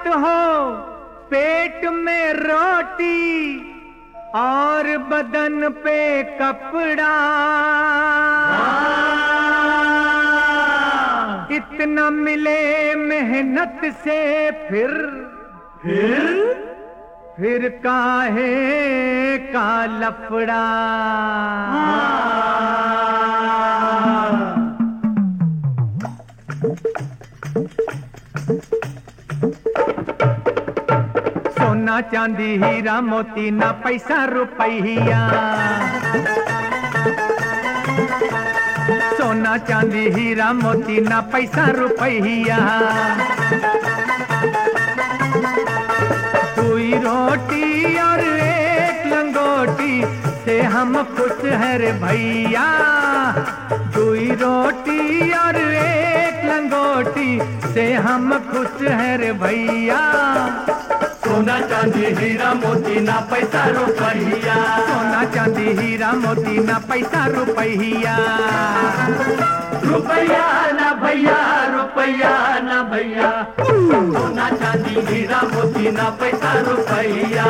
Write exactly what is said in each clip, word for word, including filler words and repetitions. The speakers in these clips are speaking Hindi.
बात हो पेट में रोटी और बदन पे कपड़ा, इतना मिले मेहनत से फिर फिर फिर काहे का लफड़ा। सोना चांदी हीरा मोती ना पैसा रुपया, सोना चांदी हीरा मोती ना पैसा रुपया, दुई रोटी और एक लंगोटी से हम खुश हैं रे भैया, दुई रोटी और एक लंगोटी से हम खुश हैं रे भैया। सोना चांदी हीरा मोती ना पैसा रुपया, सोना चांदी हीरा मोती ना पैसा रुपया, रुपया ना भैया रुपया ना भैया, सोना चांदी हीरा मोती ना पैसा रुपया।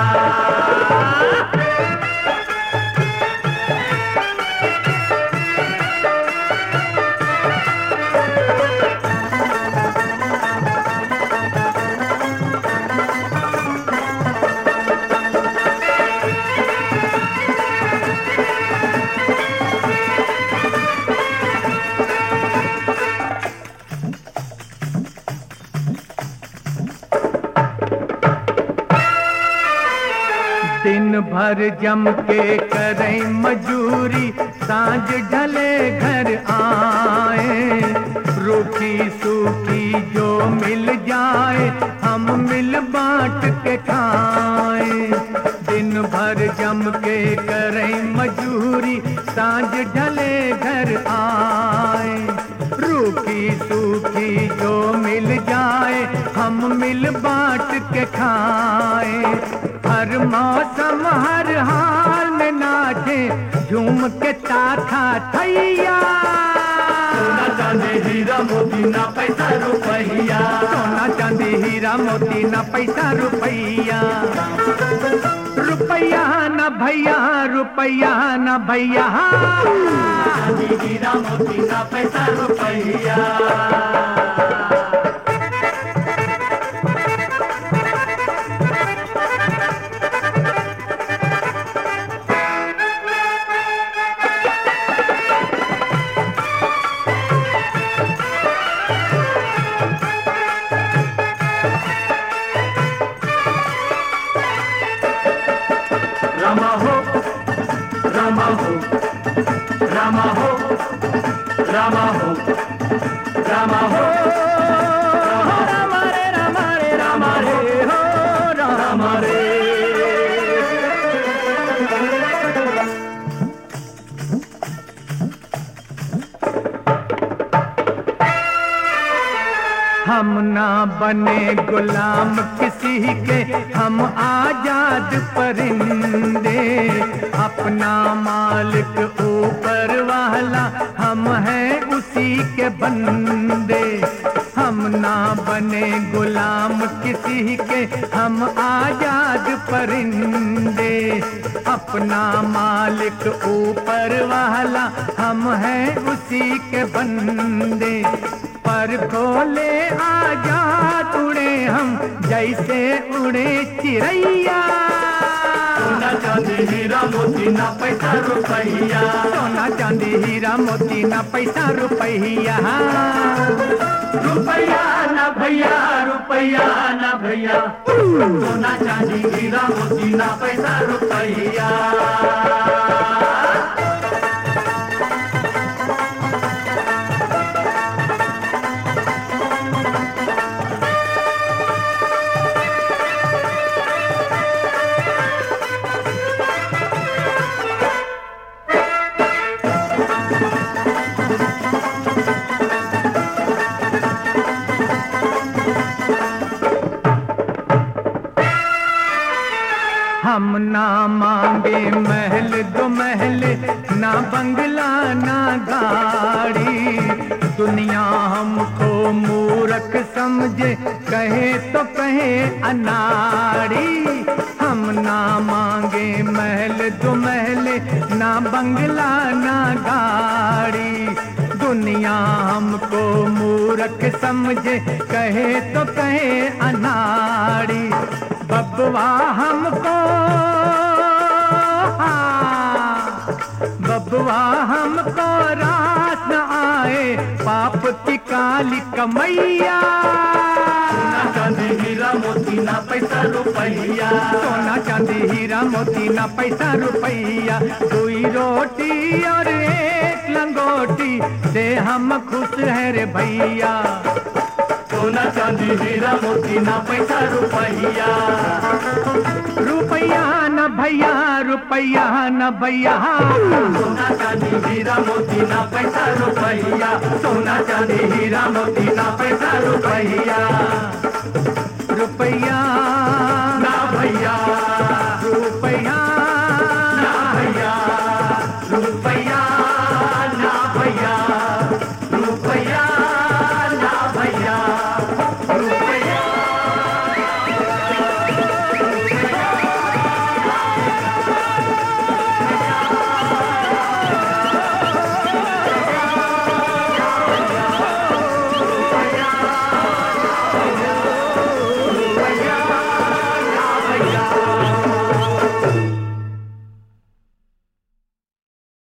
दिन भर जम के करें मजूरी, सांझ ढले घर आए, रूखी सूखी जो मिल जाए हम मिल बांट के खाएं। दिन भर जम के करें मजूरी, सांझ ढले घर आए, रूखी सूखी जो मिल जाए हम मिल बांट के खाएं। हर मौसम हर हाल में नाचे झूम के ताथा थैया, सोना चांदी हीरा मोती ना पैसा रुपया, सोना चांदी हीरा मोती ना पैसा रुपया, रुपया ना भैया रुपया ना भैया, चांदी हीरा मोती ना पैसा रुपया। रामा हो रामा हो रामा हो रामा हो रामा हो रामा रे रामा रे रामा रे हो रामा रे। हम ना बने गुलाम किसी के, हम आजाद परिंदे, अपना मालिक ऊपर वाला हम हैं उसी के बंदे। हम ना बने गुलाम किसी के, हम आजाद परिंदे, अपना मालिक ऊपर वाला हम हैं उसी के बंदे। पर खोले आजाद उड़े हम जैसे उड़े चिड़ैया, सोना चांदी हीरा मोती ना पैसा रुपया, सोना चांदी हीरा मोती ना पैसा रुपया, रुपया ना भैया रुपया ना भैया, सोना चांदी हीरा मोती ना पैसा रुपया। हम ना मांगे महल दो महल, ना बंगला ना गाड़ी, दुनिया हमको मूर्ख समझे, कहे तो कहे अनाड़ी। हम ना मांगे महल दो महले, ना बंगला ना गाड़ी। दुनिया हमको मूर्ख समझे, कहे तो कहे अनाड़ी। बबुआ हमको बबुआ हमको रास न आए, पाप की काली कमैया। सोना चांदी हीरा मोती ना पैसा रुपैया, सोना चांदी हीरा मोती ना पैसा रुपैया। दुई रोटी और एक लंगोटी से हम खुश है रे भैया। सोना चांदी हीरा मोती ना पैसा रुपैया, रुपैया न भैया, रुपैया न भैया। सोना चांदी हीरा मोती ना पैसा रुपैया, सोना चांदी हीरा मोती ना पैसा रुपैया। रुपैया